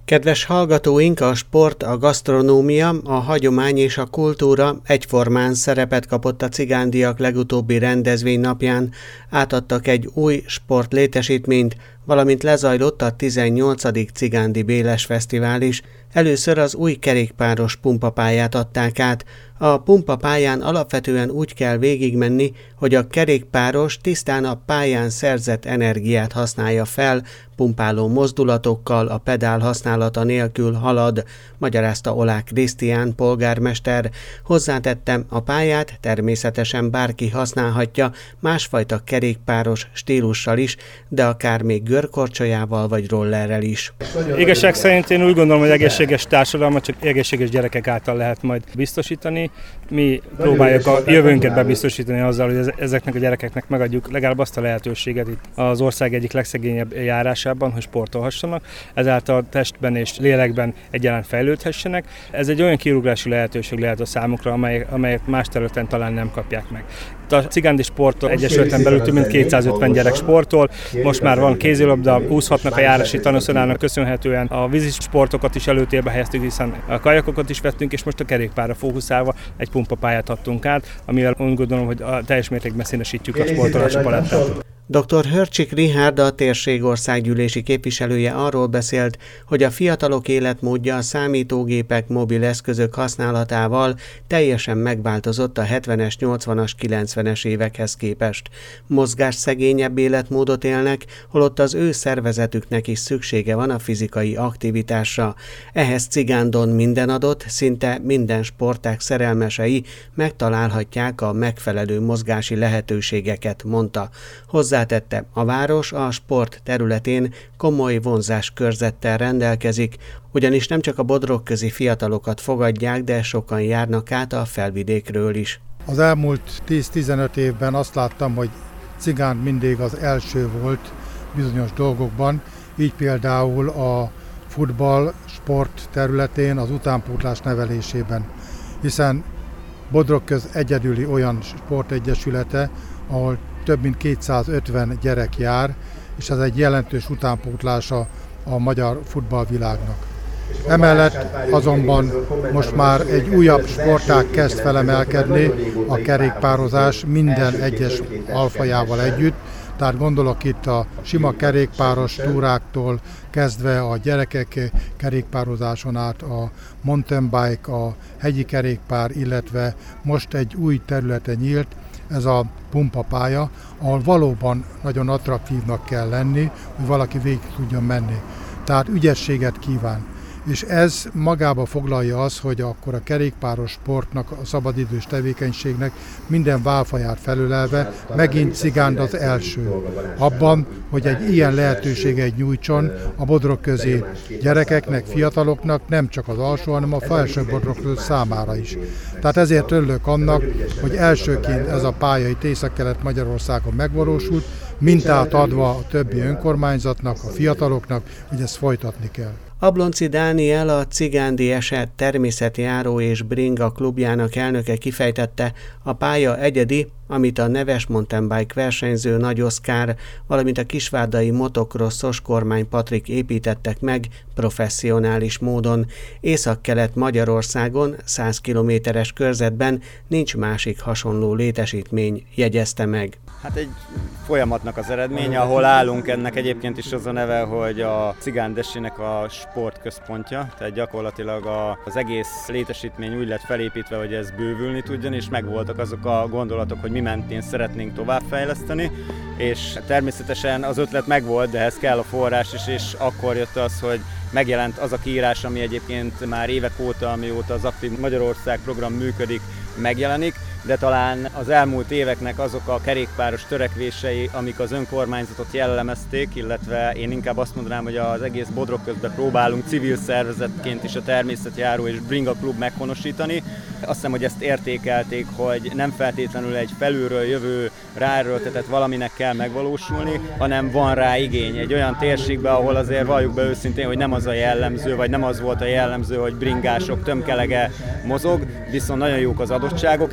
Kedves hallgatóink, a sport, a gasztronómia, a hagyomány és a kultúra egyformán szerepet kapott a cigándiak legutóbbi rendezvény napján, átadtak egy új sportlétesítményt, valamint lezajlott a 18. Cigándi Béles Fesztivál is. Először az új kerékpáros pumpapályát adták át. A pumpapályán alapvetően úgy kell végigmenni, hogy a kerékpáros tisztán a pályán szerzett energiát használja fel, pumpáló mozdulatokkal, a pedál használata nélkül halad, magyarázta Olák Krisztián polgármester. Hozzátettem, a pályát természetesen bárki használhatja, másfajta kerékpáros stílussal is, de akár még görkorcsolyával vagy rollerrel is. Igazság szerint én úgy gondolom, hogy egészséges társadalmat csak egészséges gyerekek által lehet majd biztosítani. Mi próbáljuk a jövőnket bebiztosítani azzal, hogy ezeknek a gyerekeknek megadjuk legalább azt a lehetőséget itt az ország egyik legszegényebb járásában, hogy sportolhassanak, ezáltal testben és lélekben egyaránt fejlődhessenek. Ez egy olyan kiugrási lehetőség lehet a számukra, amelyet más területen talán nem kapják meg. A Cigándi Sport Egyesületen belül több mint 250 gyerek sportol, most már van kézilabda, úszhatnak a járási tanúszonának köszönhetően, a vízi sportokat is előtérbe helyeztük, hiszen a kajakokat is vettünk, és most a kerékpárra fókuszálva egy pumpapályát adtunk át, amivel úgy gondolom, hogy a teljes mértékben színesítjük a sportolási palettát. Dr. Hörcsik Richárd, a térség országgyűlési képviselője arról beszélt, hogy a fiatalok életmódja a számítógépek, mobil eszközök használatával teljesen megváltozott a 70-es, 80-as, 90-es évekhez képest. Mozgásszegényebb életmódot élnek, holott az ő szervezetüknek is szüksége van a fizikai aktivitásra. Ehhez Cigándon minden adott, szinte minden sportág szerelmesei megtalálhatják a megfelelő mozgási lehetőségeket, mondta. Hozzátette, a város a sport területén komoly vonzáskörzettel rendelkezik, ugyanis nem csak a bodrogközi fiatalokat fogadják, de sokan járnak át a Felvidékről is. Az elmúlt 10-15 évben azt láttam, hogy Cigánd mindig az első volt bizonyos dolgokban, így például a futball, sport területén, az utánpótlás nevelésében, hiszen Bodrogköz egyedüli olyan sportegyesülete, ahol több mint 250 gyerek jár, és ez egy jelentős utánpótlása a magyar futballvilágnak. Emellett azonban most már egy újabb sportág kezd felemelkedni, a kerékpározás minden egyes alfajával együtt, tehát gondolok itt a sima kerékpáros túráktól kezdve a gyerekek kerékpározáson át a mountain bike, a hegyi kerékpár, illetve most egy új területe nyílt, ez a pumpapálya, ahol valóban nagyon attraktívnak kell lenni, hogy valaki végig tudjon menni. Tehát ügyességet kíván. És ez magába foglalja az, hogy akkor a kerékpáros sportnak, a szabadidős tevékenységnek minden válfaját felölelve megint Cigánd az első. Abban, hogy egy ilyen lehetőséget nyújtson a bodrogközi gyerekeknek, fiataloknak, nem csak az alsó, hanem a felső Bodrogköz számára is. Tehát ezért örülök annak, hogy elsőként ez a pálya itt Észak-Kelet-Magyarországon megvalósult, mintát adva a többi önkormányzatnak, a fiataloknak, hogy ezt folytatni kell. Ablonczy Dániel, a Cigándi Eset természetjáró és bringa klubjának elnöke kifejtette, a pálya egyedi, amit a neves mountainbike versenyző Nagy Oszkár, valamint a kisvárdai motocrossos Kormány Patrik építettek meg professzionális módon. Észak-Kelet Magyarországon 100 kilométeres körzetben nincs másik hasonló létesítmény, jegyezte meg. Hát egy folyamatnak az eredménye, ahol állunk, ennek egyébként is az a neve, hogy a Cigánd Esének a sportközpontja, tehát gyakorlatilag az egész létesítmény úgy lett felépítve, hogy ez bővülni tudjon, és megvoltak azok a gondolatok, hogy mi mentén szeretnénk továbbfejleszteni, és természetesen az ötlet megvolt, de ehhez kell a forrás is, és akkor jött az, hogy megjelent az a kiírás, ami egyébként már évek óta, amióta az Aktív Magyarország program működik, megjelenik, de talán az elmúlt éveknek azok a kerékpáros törekvései, amik az önkormányzatot jellemezték, illetve én inkább azt mondanám, hogy az egész Bodrogközben próbálunk civil szervezetként is a természetjáró és bringa klub meghonosítani. Azt hiszem, hogy ezt értékelték, hogy nem feltétlenül egy felülről jövő ráerőltetett valaminek kell megvalósulni, hanem van rá igény egy olyan térségben, ahol azért valljuk be őszintén, hogy nem az a jellemző, vagy nem az volt a jellemző, hogy bringások tömkelege mozog, viszont nagyon jók az adottságok, erről már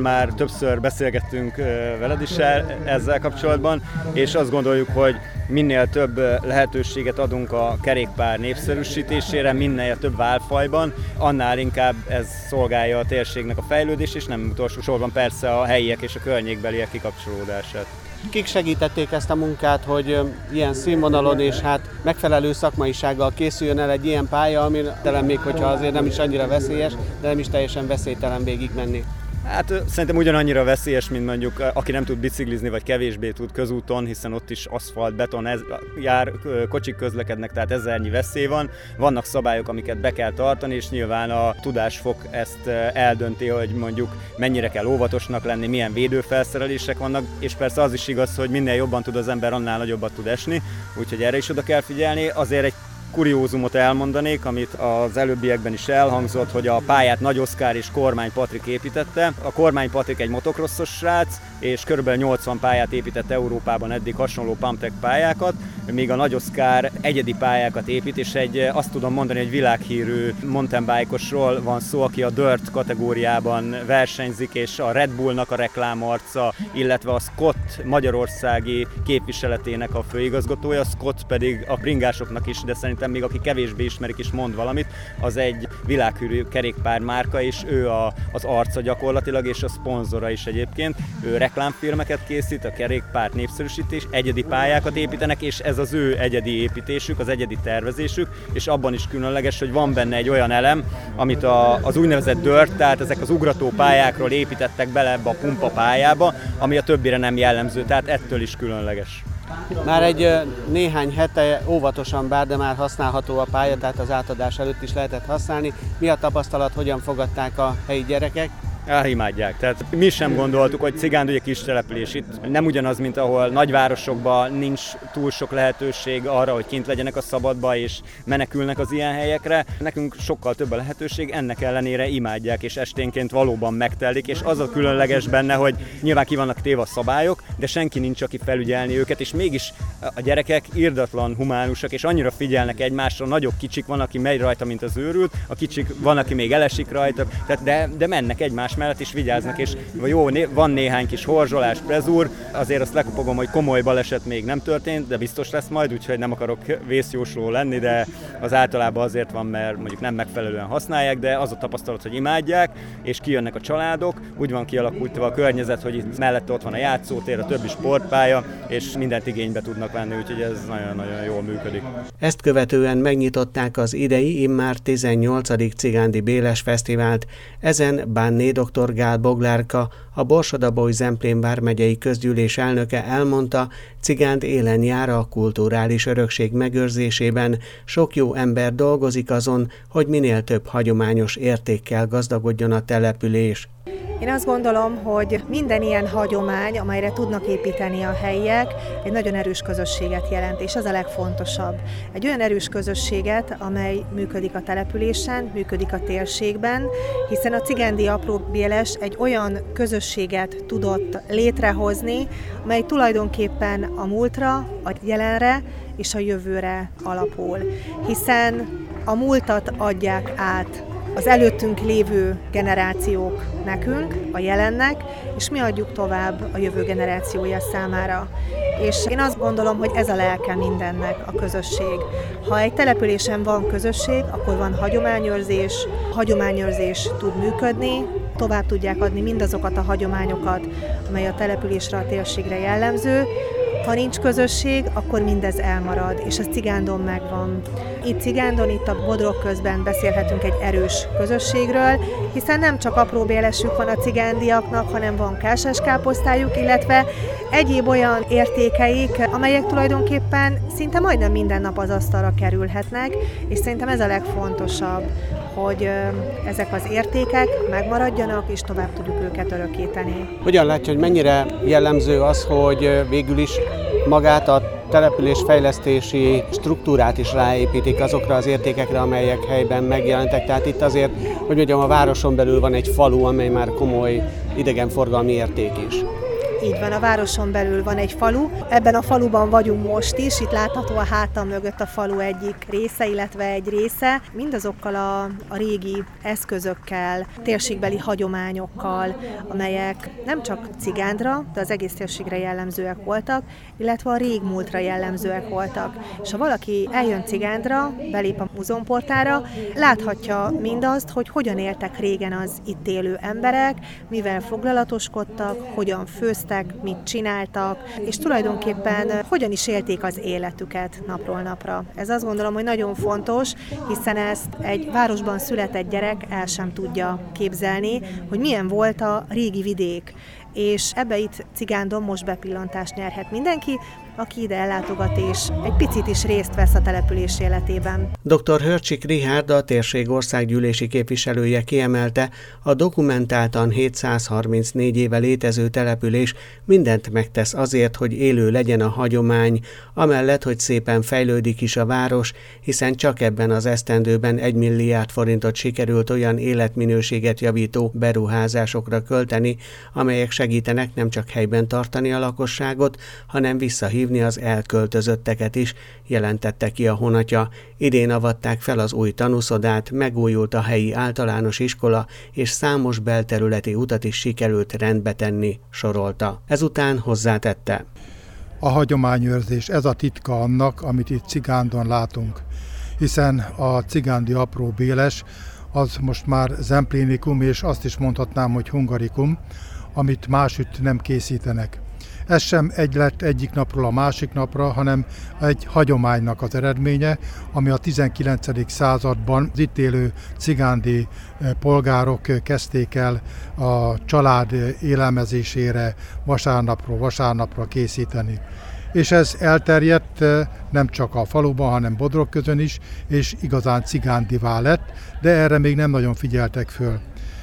már többször beszélgettünk veled is ezzel kapcsolatban, és azt gondoljuk, hogy minél több lehetőséget adunk a kerékpár népszerűsítésére, minél több válfajban, annál inkább ez szolgálja a térségnek a fejlődést, és nem utolsó sorban persze a helyiek és a környékbeliek kikapcsolódását. Kik segítették ezt a munkát, hogy ilyen színvonalon és megfelelő szakmaisággal készüljön el egy ilyen pálya, ami talán még hogyha azért nem is annyira veszélyes, de nem is teljesen veszélytelen végigmenni? Hát szerintem ugyanannyira veszélyes, mint mondjuk aki nem tud biciklizni, vagy kevésbé tud közúton, hiszen ott is aszfalt, beton kocsik közlekednek, tehát ezernyi veszély van. Vannak szabályok, amiket be kell tartani, és nyilván a tudásfok ezt eldönti, hogy mondjuk mennyire kell óvatosnak lenni, milyen védőfelszerelések vannak, és persze az is igaz, hogy minél jobban tud az ember, annál nagyobbat tud esni, úgyhogy erre is oda kell figyelni. Azért egy kuriózumot elmondanék, amit az előbbiekben is elhangzott, hogy a pályát Nagy Oszkár és Kormány Patrik építette. A Kormány Patrik egy motocrossos srác, és kb. 80 pályát épített Európában eddig hasonló pumptrack pályákat, míg a Nagy Oszkár egyedi pályákat épít, és azt tudom mondani, hogy világhírű mountainbike-osról van szó, aki a dirt kategóriában versenyzik, és a Red Bullnak a reklámarca, illetve a Scott magyarországi képviseletének a főigazgatója, Scott pedig a bringásoknak is, de szerintem még aki kevésbé ismerik is mond valamit, az egy világhírű kerékpármárka, és ő az arca gyakorlatilag, és a szponzora is egyébként. Ő reklámfilmeket készít, a kerékpárt népszerűsítés, egyedi pályákat építenek, és ez az ő egyedi építésük, az egyedi tervezésük, és abban is különleges, hogy van benne egy olyan elem, amit az úgynevezett dirt, tehát ezek az ugrató pályákról építettek bele ebbe a pumpa pályába, ami a többire nem jellemző, tehát ettől is különleges. Már egy néhány hete óvatosan bár, de már használható a pálya, tehát az átadás előtt is lehetett használni. Mi a tapasztalat, hogyan fogadták a helyi gyerekek? Imádják. Tehát mi sem gondoltuk, hogy Cigánd ugye kis település, itt nem ugyanaz, mint ahol nagyvárosokban nincs túl sok lehetőség arra, hogy kint legyenek a szabadba és menekülnek az ilyen helyekre. Nekünk sokkal több a lehetőség, ennek ellenére imádják, és esténként valóban megtelik, és az a különleges benne, hogy nyilván ki vannak téve a szabályok, de senki nincs, aki felügyelni őket, és mégis a gyerekek irdatlan humánusak, és annyira figyelnek egymásra, nagyok, kicsik, van, aki megy rajta, mint az őrült, a kicsik van, aki még elesik rajta, de mennek egymás mellett is vigyáznak, és jó, van néhány kis horzsolás, prezúr, azért azt lekopogom, hogy komoly baleset még nem történt, de biztos lesz majd, úgyhogy nem akarok vészjósló lenni, de az általában azért van, mert mondjuk nem megfelelően használják, de az a tapasztalat, hogy imádják, és kijönnek a családok, úgy van kialakultva a környezet, hogy itt mellette ott van a játszótér, a többi sportpálya, és mindent igénybe tudnak venni, úgyhogy ez nagyon-nagyon jól működik. Ezt követően megnyitották az idei, immár 18. Cigándi Béles Fesztivált. Ezen Bánné dr. Gál Boglárka, a Borsod-Abaúj-Zemplén vármegyei közgyűlés elnöke elmondta, Cigánd élen jár a kulturális örökség megőrzésében, sok jó ember dolgozik azon, hogy minél több hagyományos értékkel gazdagodjon a település. Én azt gondolom, hogy minden ilyen hagyomány, amelyre tudnak építeni a helyiek, egy nagyon erős közösséget jelent, és az a legfontosabb. Egy olyan erős közösséget, amely működik a településen, működik a térségben, hiszen a Cigándi Apróbéles egy olyan közösséget tudott létrehozni, amely tulajdonképpen a múltra, a jelenre és a jövőre alapul. Hiszen a múltat adják át az előttünk lévő generációk nekünk, a jelennek, és mi adjuk tovább a jövő generációja számára. És én azt gondolom, hogy ez a lelke mindennek, a közösség. Ha egy településen van közösség, akkor van hagyományőrzés, a hagyományőrzés tud működni, tovább tudják adni mindazokat a hagyományokat, amely a településre, a térségre jellemző. Ha nincs közösség, akkor mindez elmarad, és ez Cigándon megvan. Itt Cigándon, itt a Bodrog közben beszélhetünk egy erős közösségről, hiszen nem csak apróbélesük van a cigándiaknak, hanem van kársáskáposztályuk, illetve egyéb olyan értékeik, amelyek tulajdonképpen szinte majdnem minden nap az asztalra kerülhetnek, és szerintem ez a legfontosabb, hogy ezek az értékek megmaradjanak, és tovább tudjuk őket örökíteni. Hogyan látja, hogy mennyire jellemző az, hogy végül is magát a település fejlesztési struktúrát is ráépítik azokra az értékekre, amelyek helyben megjelentek. Tehát itt azért, hogy mondjam, a városon belül van egy falu, amely már komoly idegenforgalmi érték is. Így van, a városon belül van egy falu. Ebben a faluban vagyunk most is, itt látható a hátam mögött a falu egyik része, illetve egy része. Mindazokkal a régi eszközökkel, térségbeli hagyományokkal, amelyek nem csak Cigándra, de az egész térségre jellemzőek voltak, illetve a régmúltra jellemzőek voltak. És ha valaki eljön Cigándra, belép a múzeumportára, láthatja mindazt, hogy hogyan éltek régen az itt élő emberek, mivel foglalatoskodtak, hogyan főztek, mit csináltak, és tulajdonképpen hogyan is élték az életüket napról napra. Ez azt gondolom, hogy nagyon fontos, hiszen ezt egy városban született gyerek el sem tudja képzelni, hogy milyen volt a régi vidék. És ebbe itt Cigándon most bepillantást nyerhet mindenki, aki ide ellátogat és egy picit is részt vesz a település életében. Dr. Hörcsik Richárd, a térség országgyűlési képviselője kiemelte, a dokumentáltan 734 éve létező település mindent megtesz azért, hogy élő legyen a hagyomány, amellett, hogy szépen fejlődik is a város, hiszen csak ebben az esztendőben 1 milliárd forintot sikerült olyan életminőséget javító beruházásokra költeni, amelyek segítenek nem csak helyben tartani a lakosságot, hanem visszahívni az elköltözötteket is, jelentette ki a honatja. Idén avatták fel az új tanúszodát, megújult a helyi általános iskola, és számos belterületi utat is sikerült rendbe tenni, sorolta. Ezután hozzátette. A hagyományőrzés, ez a titka annak, amit itt Cigándon látunk. Hiszen a cigándi apró béles, az most már zemplénikum, és azt is mondhatnám, hogy hungarikum, amit másütt nem készítenek. Ez sem lett egyik napról a másik napra, hanem egy hagyománynak az eredménye, ami a 19. században az itt élő cigándi polgárok kezdték el a család élelmezésére vasárnapról vasárnapra készíteni. És ez elterjedt nem csak a faluban, hanem Bodrogközön is, és igazán cigándivá lett, de erre még nem nagyon figyeltek föl.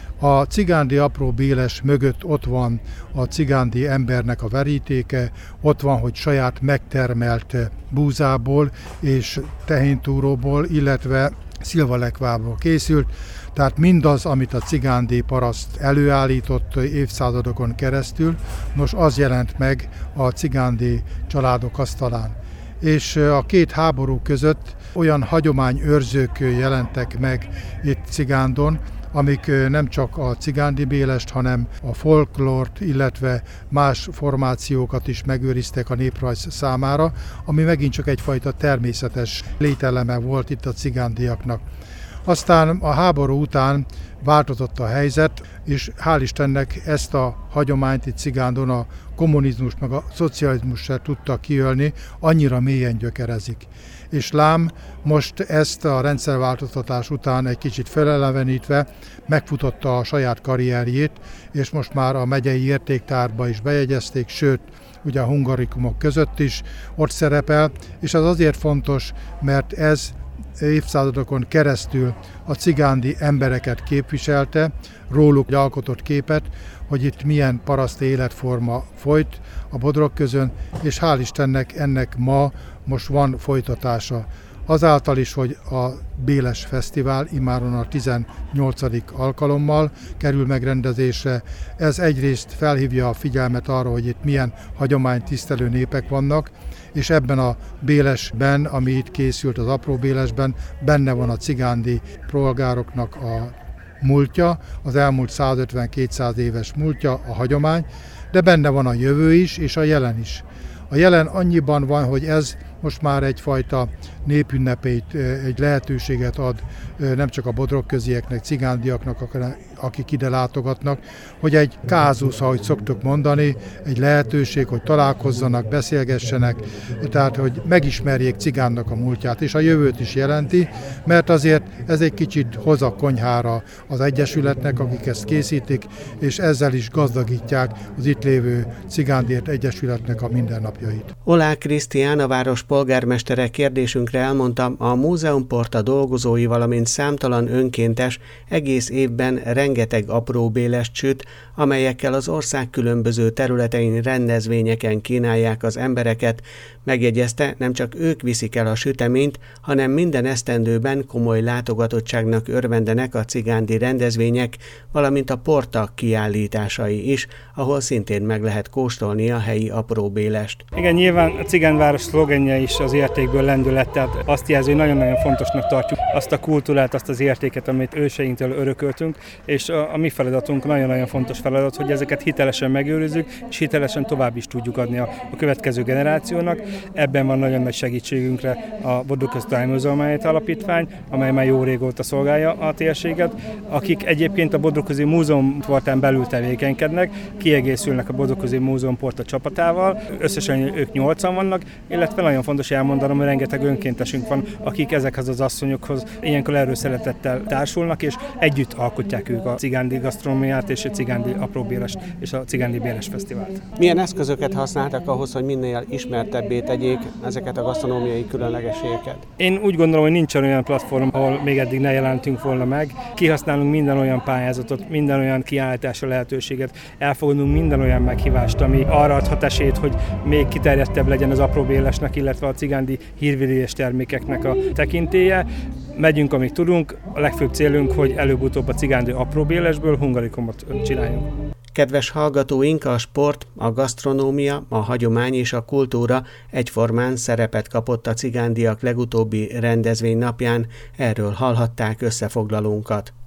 A cigándi apró béles mögött ott van a cigándi embernek a verítéke, ott van, hogy saját megtermelt búzából és tehéntúróból, illetve szilvalekvából készült, tehát mindaz, amit a cigándi paraszt előállított évszázadokon keresztül, nos az jelent meg a cigándi családok asztalán. És a két háború között olyan hagyományőrzők jelentek meg itt Cigándon, amik nem csak a cigándi bélest, hanem a folklort, illetve más formációkat is megőriztek a néprajz számára, ami megint csak egyfajta természetes lételeme volt itt a cigándiaknak. Aztán a háború után változott a helyzet, és hál' Istennek ezt a hagyományt itt Cigándon a kommunizmus meg a szocializmus se tudta kiölni, annyira mélyen gyökerezik. És lám, most ezt a rendszerváltoztatás után egy kicsit felelevenítve megfutotta a saját karrierjét, és most már a megyei értéktárba is bejegyezték, sőt, ugye a hungarikumok között is ott szerepel, és ez azért fontos, mert ez évszázadokon keresztül a cigándi embereket képviselte, róluk alkotott képet, hogy itt milyen paraszti életforma folyt a Bodrogközön, és hál' Istennek ennek ma most van folytatása. Azáltal is, hogy a Béles Fesztivál immáron a 18. alkalommal kerül megrendezésre. Ez egyrészt felhívja a figyelmet arra, hogy itt milyen hagyománytisztelő népek vannak, és ebben a Bélesben, ami itt készült az apró Bélesben, benne van a cigándi polgároknak a múltja, az elmúlt 150-200 éves múltja, a hagyomány, de benne van a jövő is, és a jelen is. A jelen annyiban van, hogy ez most már egyfajta népünnepét, egy lehetőséget ad nem csak a bodrogközieknek, cigándiaknak, akik ide látogatnak, hogy egy kázusz, ahogy szoktuk mondani, egy lehetőség, hogy találkozzanak, beszélgessenek, tehát hogy megismerjék Cigánnak a múltját, és a jövőt is jelenti, mert azért ez egy kicsit hoz a konyhára az egyesületnek, akik ezt készítik, és ezzel is gazdagítják az itt lévő Cigándért Egyesületnek a mindennapjait. Oláh Krisztián, a város polgármestere kérdésünkre elmondta, a múzeumporta dolgozói, valamint számtalan önkéntes egész évben rengeteg apróbélest süt, amelyekkel az ország különböző területein rendezvényeken kínálják az embereket. Megjegyezte, nem csak ők viszik el a süteményt, hanem minden esztendőben komoly látogatottságnak örvendenek a cigándi rendezvények, valamint a porta kiállításai is, ahol szintén meg lehet kóstolni a helyi apróbélest. Igen, nyilván a cigányváros szlogenje is az értékből lendület, tehát azt jelzi, hogy nagyon-nagyon fontosnak tartjuk azt a kultúrát, azt az értéket, amit őseinktől örököltünk, és a mi feladatunk nagyon-nagyon fontos feladat, hogy ezeket hitelesen megőrizzük, és hitelesen tovább is tudjuk adni a következő generációnak. Ebben van nagyon nagy segítségünkre a Bodroközi Tájmúzeumát Alapítvány, amely már jó régóta szolgálja a térséget, akik egyébként a Bodroközi Múzeumportán belül tevékenykednek, kiegészülnek a Bodroközi Múzeumporta csapatával, összesen ők 8-an vannak, illetve nagyon fontos elmondanom, hogy rengeteg önkéntesünk van, akik ezekhez az asszonyokhoz ilyenkor erőszeretettel társulnak, és együtt alkotják ők a cigándi gasztronómiát és a cigándi apróbélest és a cigándi béles fesztivált. Milyen eszközöket használtak ahhoz, hogy minél ismertebbé tegyék ezeket a gasztronómiai különlegességeket? Én úgy gondolom, hogy nincsen olyan platform, ahol még eddig ne jelentünk volna meg. Kihasználunk minden olyan pályázatot, minden olyan kiállításra lehetőséget, elfogadunk minden olyan meghívást, ami arra adhat esélyt, hogy még kiterjedtebb legyen az apróbélesnek, illetve a cigándi hírvidélyes termékeknek a tekintélye. Megyünk, amíg tudunk. A legfőbb célunk, hogy előbb-utóbb a cigándi apróbélesből hungarikumot csináljunk. Kedves hallgatóink, a sport, a gasztronómia, a hagyomány és a kultúra egyformán szerepet kapott a cigándiak legutóbbi rendezvény napján, erről hallhatták összefoglalónkat.